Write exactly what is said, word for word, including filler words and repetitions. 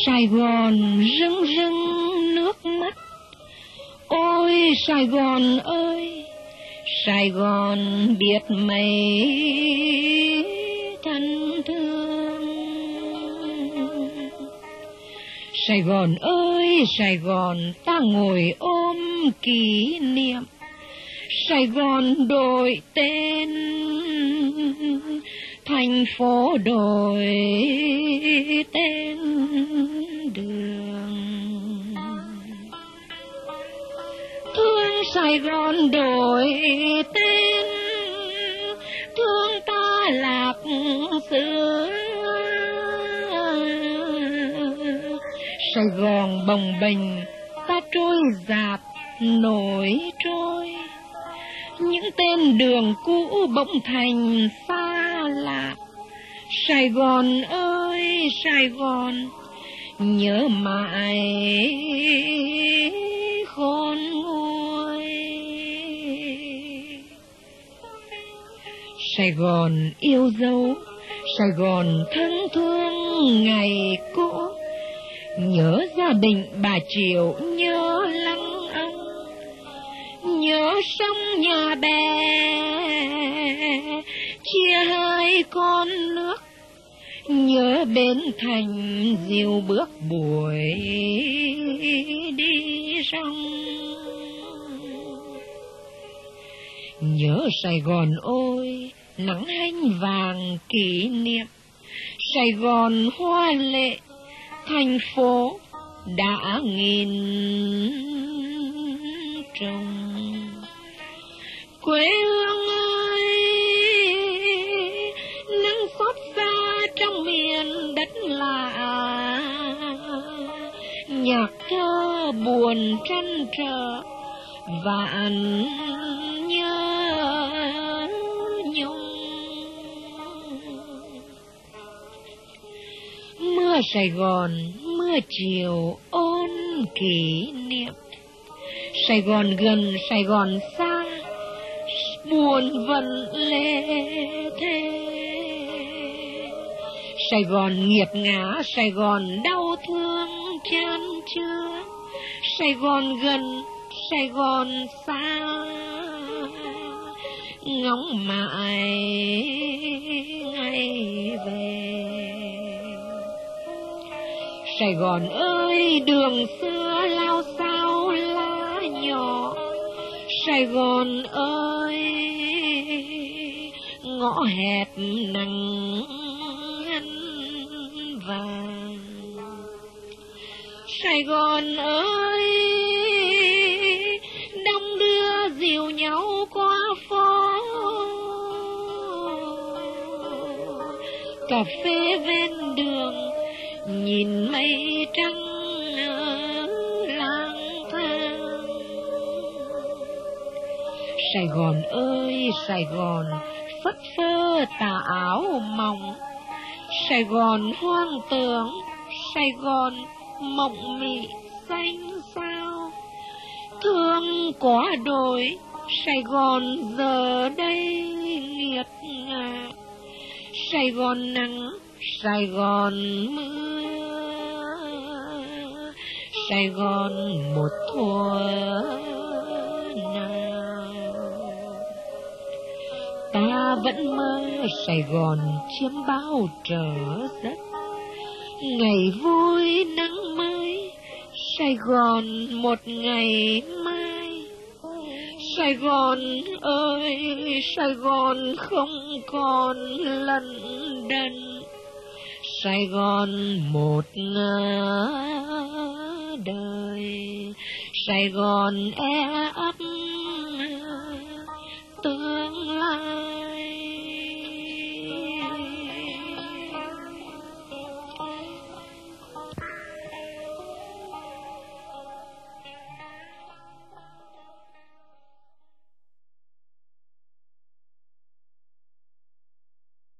Sài Gòn rưng rưng nước mắt, ôi Sài Gòn ơi, Sài Gòn biết mấy thân thương. Sài Gòn ơi, Sài Gòn ta ngồi ôm kỷ niệm, Sài Gòn đổi tên, thành phố đổi tên đường. Thương Sài Gòn đổi tên, thương ta lạc xứ. Sài Gòn bồng bềnh ta trôi dạt nổi trôi, những tên đường cũ bỗng thành xa lạ. Sài Gòn ơi, Sài Gòn nhớ mãi khôn nguôi. Sài Gòn yêu dấu, Sài Gòn thân thương ngày cũ, nhớ gia đình bà Triệu, nhớ lăng ông, nhớ sông nhà bè chia hai con nước, nhớ bến thành diều bước buổi đi sông. Nhớ Sài Gòn ôi, nắng hanh vàng kỷ niệm, Sài Gòn hoa lệ, thành phố đã nghìn trồng. Quê hương ơi, nắng xót xa trong miền đất lạ, nhạc thơ buồn trăn trở vạn nhớ nhung. Mưa Sài Gòn, mưa chiều ôn kỷ niệm, Sài Gòn gần, Sài Gòn xa, buồn vẫn lệ thế. Sài Gòn nghiệt ngã, Sài Gòn đau thương chan chứa, Sài Gòn gần, Sài Gòn xa, ngóng mãi ngày về. Sài Gòn ơi, đường xưa lao sao lá nhỏ, Sài Gòn ơi, ngõ hẹp nắng ngân vàng. Sài Gòn ơi, đông đưa dìu nhau qua phố, cà phê ven đường nhìn mây trắng lang thang. Sài Gòn ơi, Sài Gòn phất phơ tà áo mỏng, Sài Gòn hoang tưởng, Sài Gòn mộng mị xanh sao. Thương quá đồi, Sài Gòn giờ đây nghiệt ngã, Sài Gòn nắng, Sài Gòn mưa, Sài Gòn một thuở nào. Ta vẫn mơ Sài Gòn chiếm bao trở giấc, ngày vui nắng mới, Sài Gòn một ngày mai. Sài Gòn ơi, Sài Gòn không còn lận đận, Sài Gòn một ngã đời, Sài Gòn e ấp tương lai.